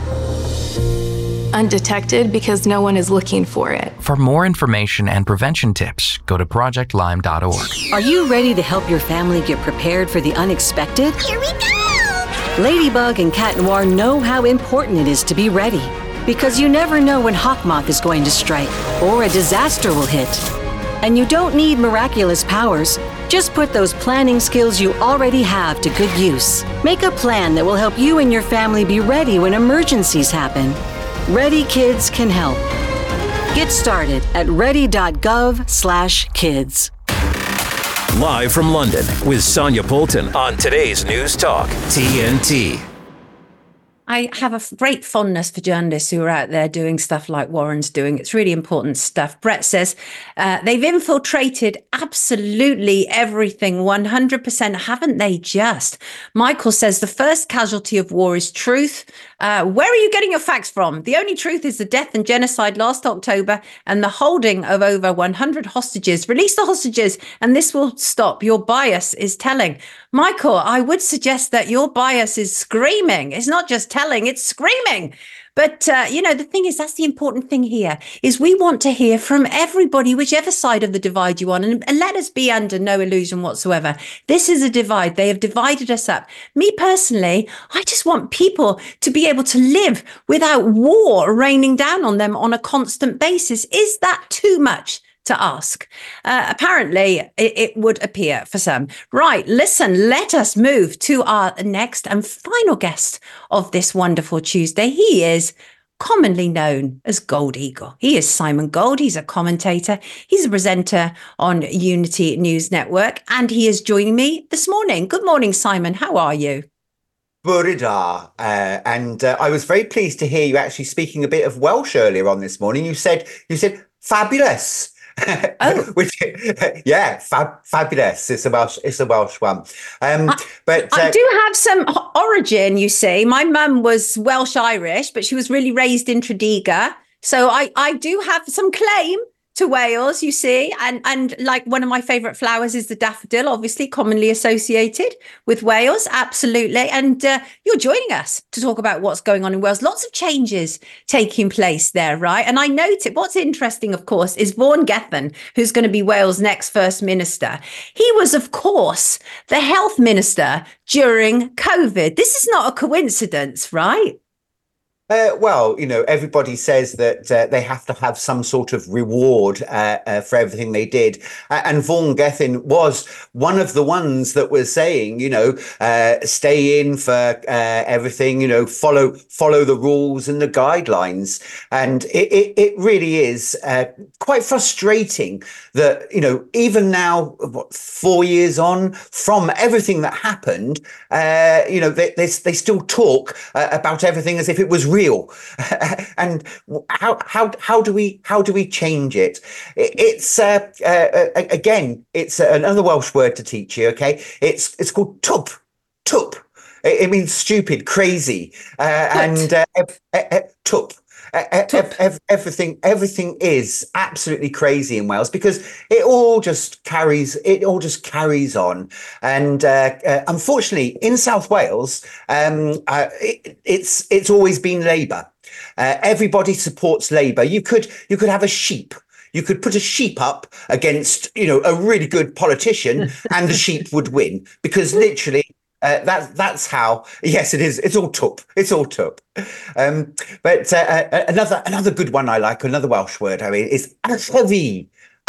undetected because no one is looking for it. For more information and prevention tips, go to projectlyme.org. Are you ready to help your family get prepared for the unexpected? Here we go! Ladybug and Cat Noir know how important it is to be ready, because you never know when hawk moth is going to strike or a disaster will hit. And you don't need miraculous powers. Just put those planning skills you already have to good use. Make a plan that will help you and your family be ready when emergencies happen. Ready Kids can help. Get started at ready.gov/kids. Live from London with Sonia Poulton on today's News Talk, TNT. I have a great fondness for journalists who are out there doing stuff like Warren's doing. It's really important stuff. Brett says they've infiltrated absolutely everything, 100%, haven't they just? Michael says the first casualty of war is truth. Where are you getting your facts from? The only truth is the death and genocide last October and the holding of over 100 hostages. Release the hostages and this will stop. Your bias is telling. Michael, I would suggest that your bias is screaming. It's not just telling, it's screaming. But, the thing is, that's the important thing here, is we want to hear from everybody, whichever side of the divide you're on. And let us be under no illusion whatsoever. This is a divide. They have divided us up. Me personally, I just want people to be able to live without war raining down on them on a constant basis. Is that too much to ask? Apparently, it would appear for some. Right, listen, let us move to our next and final guest of this wonderful Tuesday. He is commonly known as Gold Eagle. He is Simon Gold. He's a commentator. He's a presenter on Unity News Network, and he is joining me this morning. Good morning, Simon. How are you? Burida, and I was very pleased to hear you actually speaking a bit of Welsh earlier on this morning. You said fabulous. Oh. Which, yeah, fabulous. It's a Welsh one. But I do have some origin. You see, my mum was Welsh Irish, but she was really raised in Tredegar, so I do have some claim to Wales. You see, and like one of my favourite flowers is the daffodil, obviously commonly associated with Wales. Absolutely, and you're joining us to talk about what's going on in Wales. Lots of changes taking place there, right? And I noted what's interesting, of course, is Vaughan Gething, who's going to be Wales' next First Minister. He was, of course, the health minister during COVID. This is not a coincidence, right? Well, everybody says that they have to have some sort of reward for everything they did. And Vaughan Gething was one of the ones that was saying, stay in for everything, follow the rules and the guidelines. And it really is quite frustrating that, even now, 4 years on from everything that happened, they still talk about everything as if it was real. And how do we change it? It's again, it's another Welsh word to teach you. Okay, it's called tup. It means stupid, crazy, and tup. Everything is absolutely crazy in Wales because it all just carries on. And unfortunately, in South Wales, it's always been Labour. Everybody supports Labour. You could have a sheep. You could put a sheep up against, a really good politician, and the sheep would win because literally. That's how. Yes, it is. It's all tup. But another good one I like, another Welsh word, is archefi.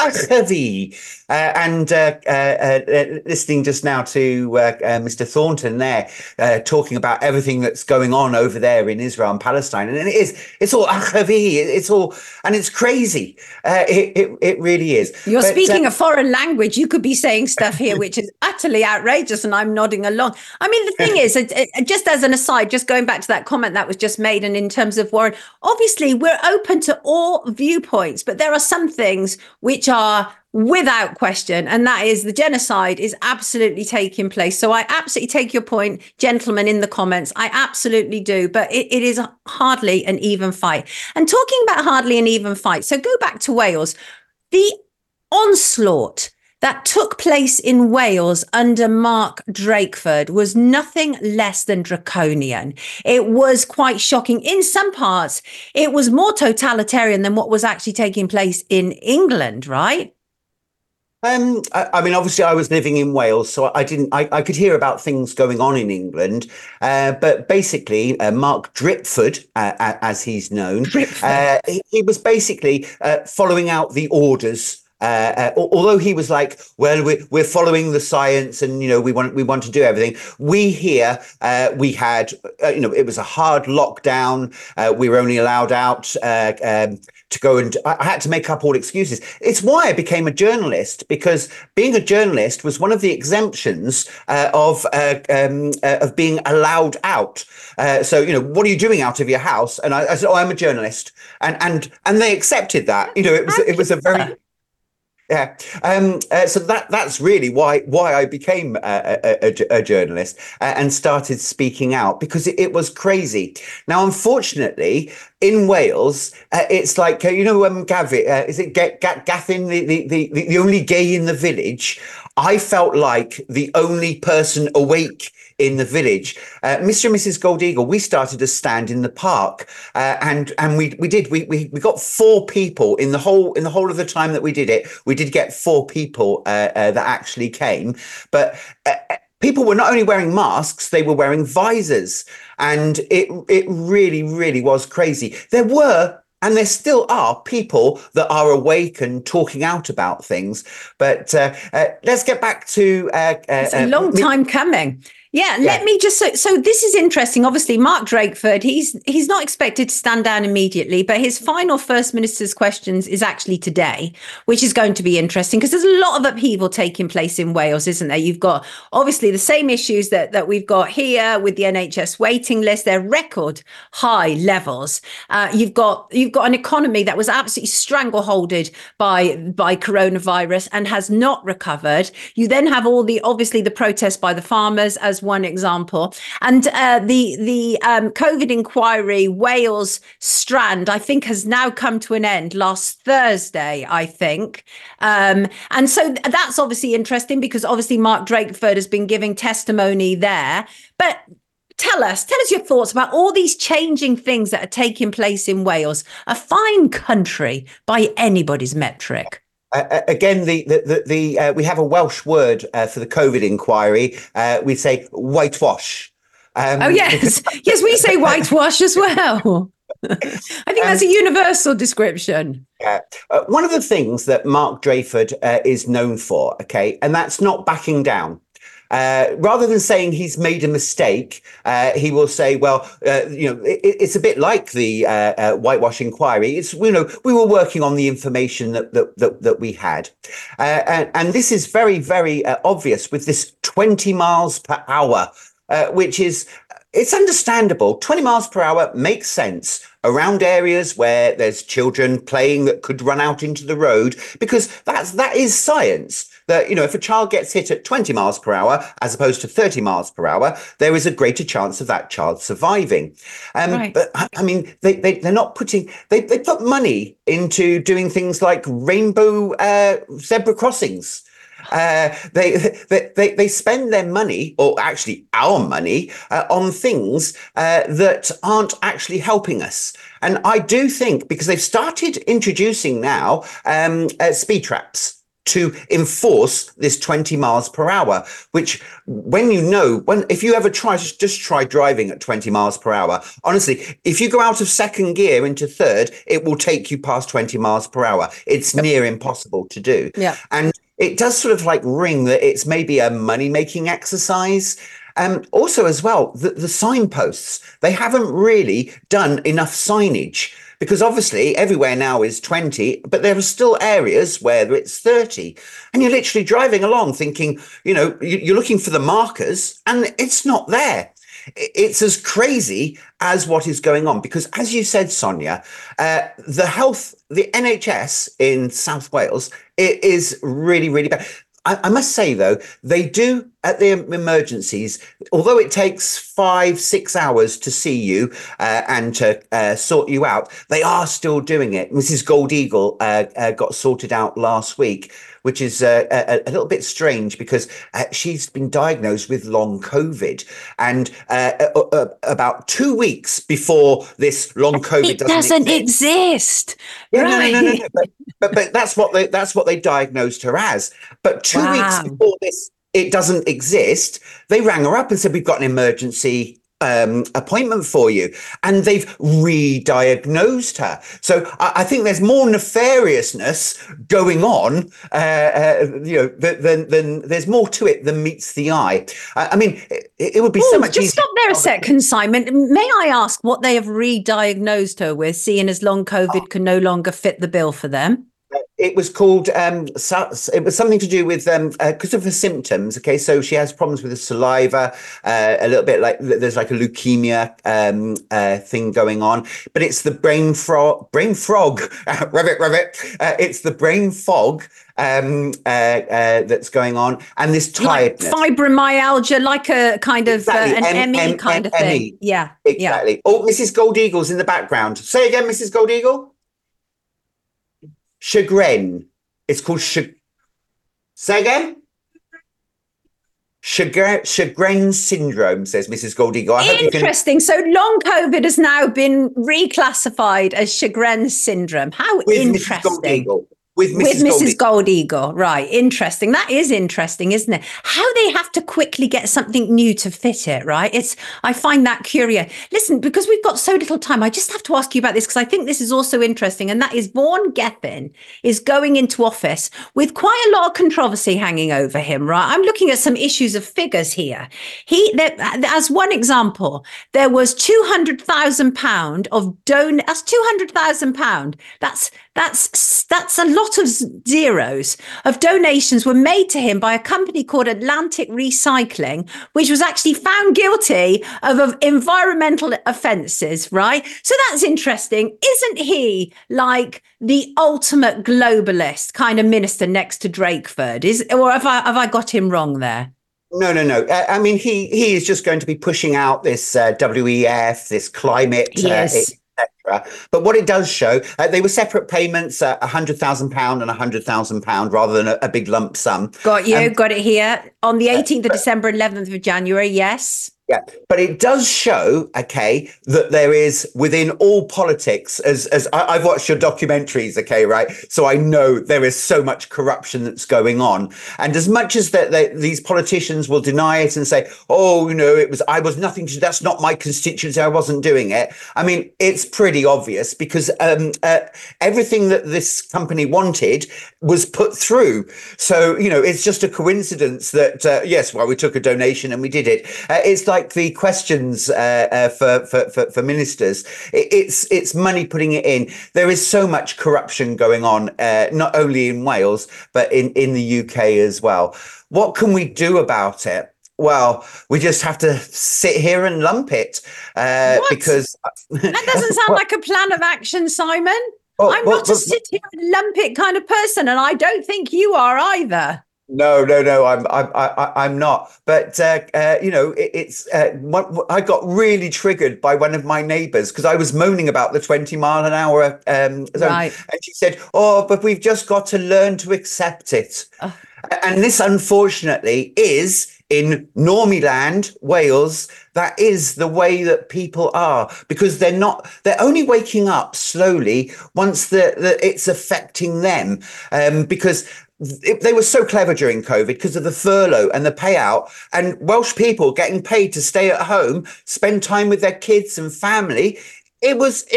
And listening just now to Mr. Thornton there talking about everything that's going on over there in Israel and Palestine, and it's all archefi. It's all, and it's crazy. It really is. You're speaking a foreign language. You could be saying stuff here which is utterly outrageous, and I'm nodding along. I mean, the thing is, just as an aside, just going back to that comment that was just made, and in terms of Warren, obviously we're open to all viewpoints, but there are some things which are without question, and that is the genocide is absolutely taking place. So I absolutely take your point, gentlemen, in the comments. I absolutely do, but it is hardly an even fight. And talking about hardly an even fight, so go back to Wales. The onslaught that took place in Wales under Mark Drakeford was nothing less than draconian. It was quite shocking. In some parts, it was more totalitarian than what was actually taking place in England, right? I mean, obviously, I was living in Wales, so I could hear about things going on in England. But basically, Mark Drakeford, as he's known, he was basically following out the orders Although he was like, well, we're following the science, and we want to do everything. We here we had it was a hard lockdown. We were only allowed out to go, and I had to make up all excuses. It's why I became a journalist, because being a journalist was one of the exemptions of being allowed out. So what are you doing out of your house? And I said, oh, I'm a journalist, and they accepted that. It was a very Yeah. So that's really why I became a journalist and started speaking out, because it was crazy. Now, unfortunately, in Wales, it's like Gavin, is it Gathin, the only gay in the village? I felt like the only person awake in the village. Mr. and Mrs. Gold Eagle, we started a stand in the park, and we got 4 people in the whole of the time that we did it. We did get 4 people that actually came, but people were not only wearing masks, they were wearing visors, and it really, really was crazy. There were, and there still are, people that are awake and talking out about things. But let's get back to it's a long time coming. Yeah, let me just so this is interesting. Obviously, Mark Drakeford, he's not expected to stand down immediately, but his final First Minister's questions is actually today, which is going to be interesting because there's a lot of upheaval taking place in Wales, isn't there? You've got obviously the same issues that we've got here with the NHS waiting list. They're record high levels. You've got an economy that was absolutely strangleholded by coronavirus and has not recovered. You then have all the protests by the farmers as one example, and the COVID inquiry Wales strand, I think, has now come to an end last Thursday, I think, and so that's obviously interesting because obviously Mark Drakeford has been giving testimony there. But tell us your thoughts about all these changing things that are taking place in Wales, a fine country by anybody's metric. Again, we have a Welsh word for the COVID inquiry. We say whitewash. Oh yes, yes, we say whitewash as well. I think that's a universal description. One of the things that Mark Drakeford is known for, and that's not backing down. Rather than saying he's made a mistake, he will say, well, it's a bit like the whitewash inquiry. It's, we were working on the information that we had. And this is very, very obvious with this 20 miles per hour, which is, it's understandable. 20 miles per hour makes sense around areas where there's children playing that could run out into the road, because that is science. That, if a child gets hit at 20 miles per hour as opposed to 30 miles per hour, there is a greater chance of that child surviving. Right. But I mean, they're not putting, they put money into doing things like rainbow zebra crossings. They spend their money, or actually our money, on things that aren't actually helping us. And I do think, because they've started introducing now speed traps to enforce this 20 miles per hour, which if you ever just try driving at 20 miles per hour, honestly, if you go out of second gear into third, it will take you past 20 miles per hour. It's near impossible to do. Yeah. And it does sort of like ring that it's maybe a money-making exercise. Also as well, the signposts, they haven't really done enough signage. Because obviously everywhere now is 20, but there are still areas where it's 30. And you're literally driving along thinking, you're looking for the markers and it's not there. It's as crazy as what is going on. Because as you said, Sonia, the NHS in South Wales, it is really, really bad. I must say, though, they do at the emergencies, although it takes 5-6 hours to see you and to sort you out, they are still doing it. Mrs. Gold Eagle got sorted out last week, which is a little bit strange because she's been diagnosed with long COVID. And about 2 weeks before this long COVID doesn't exist. Yeah, right. No. But that's what they diagnosed her as. But 2 weeks before this, it doesn't exist. They rang her up and said, we've got an emergency appointment for you, and they've re-diagnosed her. So I think there's more nefariousness going on, than there's more to it than meets the eye. I mean, it would be so much just easier. stop there a sec, Simon. May I ask what they have re-diagnosed her with, seeing as long COVID can no longer fit the bill for them? It was called, it was something to do with because of her symptoms. Okay, so she has problems with the saliva, a little bit like there's like a leukemia thing going on, but it's the brain frog, rabbit. It's the brain fog that's going on, and this tiredness. Like fibromyalgia, like a kind of an ME kind of thing. Yeah, exactly. Yeah. Oh, Mrs. Gold Eagle's in the background. Say again, Mrs. Gold Eagle. Chagrin. It's called Say again? Chagrin syndrome, says Mrs. Gold Eagle. Interesting. So long COVID has now been reclassified as Chagrin syndrome. How interesting. Mrs. Gold Eagle. With Mrs. Gold Eagle. Right. Interesting. That is interesting, isn't it? How they have to quickly get something new to fit it, right? I find that curious. Listen, because we've got so little time, I just have to ask you about this because I think this is also interesting. And that is Vaughan Gething is going into office with quite a lot of controversy hanging over him, right? I'm looking at some issues of figures here. As one example, there was £200,000 of that's £200,000. That's a lot of zeros of donations were made to him by a company called Atlantic Recycling, which was actually found guilty of environmental offences, right? So that's interesting. Isn't he like the ultimate globalist kind of minister next to Drakeford? Or have I got him wrong there? No. I mean, he is just going to be pushing out this WEF, this climate. Yes. But what it does show, they were separate payments, £100,000 and £100,000 rather than a big lump sum. Got it here on the 18th of December, 11th of January. Yes. Yeah, but it does show, okay, that there is within all politics, as I've watched your documentaries, okay, right? So I know there is so much corruption that's going on. And as much as these politicians will deny it and say, oh, I was nothing to, that's not my constituency, I wasn't doing it. I mean, it's pretty obvious because everything that this company wanted was put through. So, it's just a coincidence that, yes, well, we took a donation and we did it. It's like the questions for ministers. It's money putting it in. There is so much corruption going on, not only in Wales, but in the UK as well. What can we do about it? Well, we just have to sit here and lump it because... That doesn't sound like a plan of action, Simon. I'm not a sit here and lump it kind of person, and I don't think you are either. No, I'm not. But it's I got really triggered by one of my neighbours because I was moaning about the 20-mile-an-hour zone, right. And she said, "Oh, but we've just got to learn to accept it." And this, unfortunately, is in Normieland, Wales. That is the way that people are because they're only waking up slowly once it's affecting them because. They were so clever during COVID because of the furlough and the payout and Welsh people getting paid to stay at home, spend time with their kids and family. It was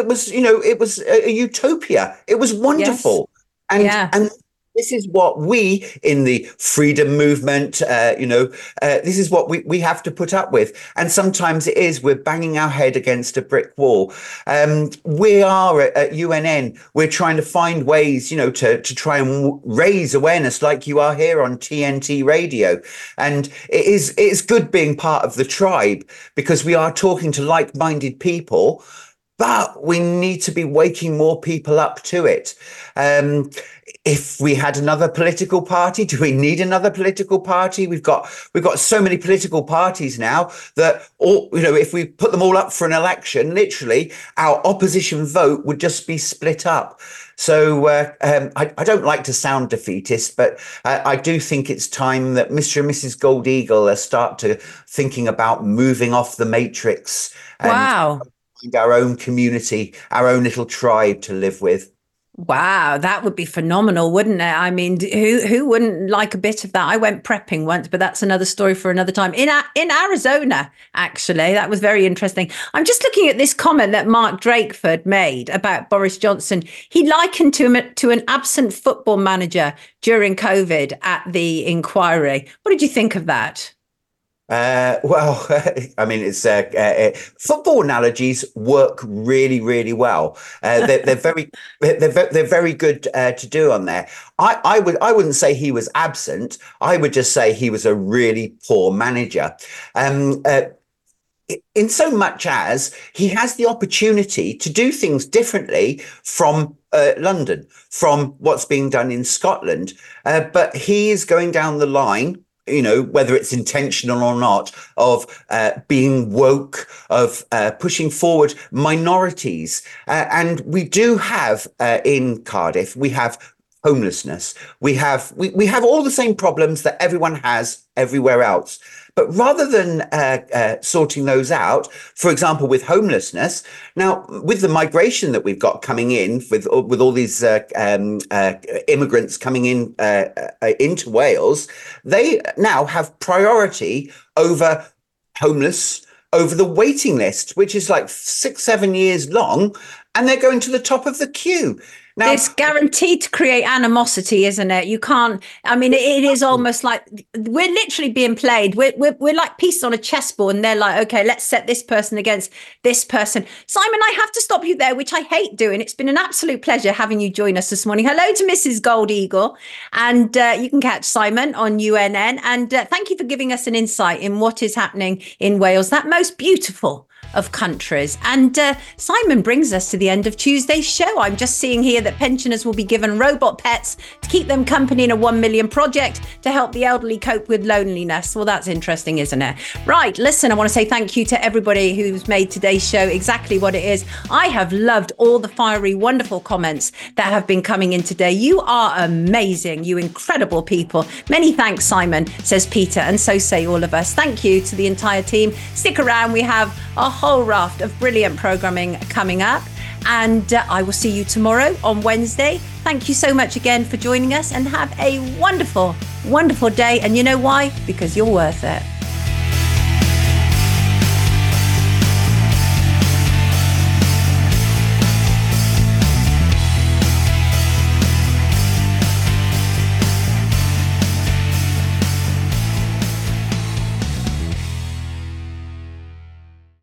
a utopia. It was wonderful. Yes. And this is what we in the freedom movement, this is what we have to put up with. And sometimes it is, we're banging our head against a brick wall. We are at UNN, we're trying to find ways, to try and raise awareness like you are here on TNT Radio. And it's good being part of the tribe because we are talking to like-minded people, but we need to be waking more people up to it. If we had another political party, do we need another political party? We've got so many political parties now that all, if we put them all up for an election, literally our opposition vote would just be split up. So I don't like to sound defeatist, but I do think it's time that Mr. and Mrs. Gold Eagle start to thinking about moving off the matrix and find our own community, our own little tribe to live with. Wow, that would be phenomenal, wouldn't it? I mean, who wouldn't like a bit of that? I went prepping once, but that's another story for another time. In Arizona, actually, that was very interesting. I'm just looking at this comment that Mark Drakeford made about Boris Johnson. He likened to an absent football manager during COVID at the inquiry. What did you think of that? Well, I mean, it's football analogies work really, really well. They're very good to do on there. I wouldn't say he was absent. I would just say he was a really poor manager. In so much as he has the opportunity to do things differently from London, from what's being done in Scotland, but he is going down the line, you know, whether it's intentional or not, of being woke, of pushing forward minorities. And we do have in Cardiff, we have homelessness. We have all the same problems that everyone has everywhere else. But rather than sorting those out, for example, with homelessness, now with the migration that we've got coming in, with all these immigrants coming in into Wales, they now have priority over homeless, over the waiting list, which is like 6-7 years long, and they're going to the top of the queue. Now, it's guaranteed to create animosity, isn't it? You can't. I mean, it is almost like we're literally being played. We're like pieces on a chessboard, and they're like, okay, let's set this person against this person. Simon, I have to stop you there, which I hate doing. It's been an absolute pleasure having you join us this morning. Hello to Mrs. Gold Eagle, and you can catch Simon on UNN. And thank you for giving us an insight in what is happening in Wales, that most beautiful of countries. And Simon brings us to the end of Tuesday's show. I'm just seeing here that pensioners will be given robot pets to keep them company in a 1 million project to help the elderly cope with loneliness. Well, that's interesting, isn't it? Right, listen, I want to say thank you to everybody who's made today's show exactly what it is. I have loved all the fiery, wonderful comments that have been coming in today. You are amazing, you incredible people. Many thanks, Simon, says Peter, and so say all of us. Thank you to the entire team. Stick around, we have a whole raft of brilliant programming coming up, and I will see you tomorrow on Wednesday. Thank you so much again for joining us, and have a wonderful, wonderful day. And you know why? Because you're worth it.